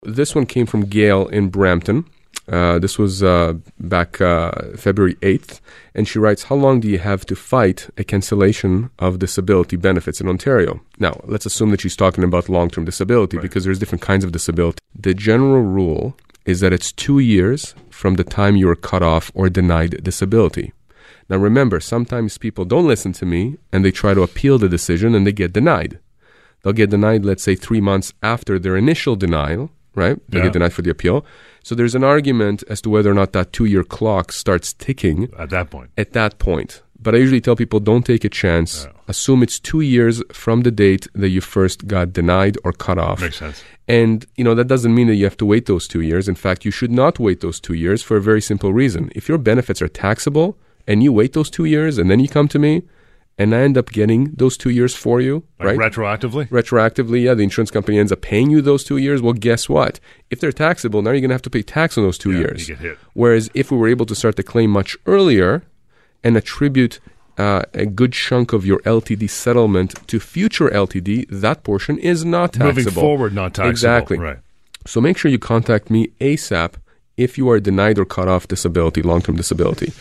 this one came from Gail in Brampton. This was back February 8th. And she writes, how long do you have to fight a cancellation of disability benefits in Ontario? Now, let's assume that she's talking about long-term disability because there's different kinds of disability. The general rule is that it's 2 years from the time you are cut off or denied disability. Now, remember, sometimes people don't listen to me and they try to appeal the decision and they get denied. They'll get denied, let's say, 3 months after their initial denial, right? They'll get denied for the appeal. So there's an argument as to whether or not that 2-year clock starts ticking. At that point. But I usually tell people, don't take a chance. Yeah. Assume it's 2 years from the date that you first got denied or cut off. Makes sense. And, that doesn't mean that you have to wait those 2 years. In fact, you should not wait those 2 years for a very simple reason. If your benefits are taxable and you wait those 2 years and then you come to me, and I end up getting those 2 years for you, right? Retroactively? Retroactively, yeah. The insurance company ends up paying you those 2 years. Well, guess what? If they're taxable, now you're going to have to pay tax on those 2 years. You get hit. Whereas if we were able to start the claim much earlier and attribute a good chunk of your LTD settlement to future LTD, that portion is not taxable. Moving forward, not taxable. Exactly. Right. So make sure you contact me ASAP if you are denied or cut off disability, long-term disability.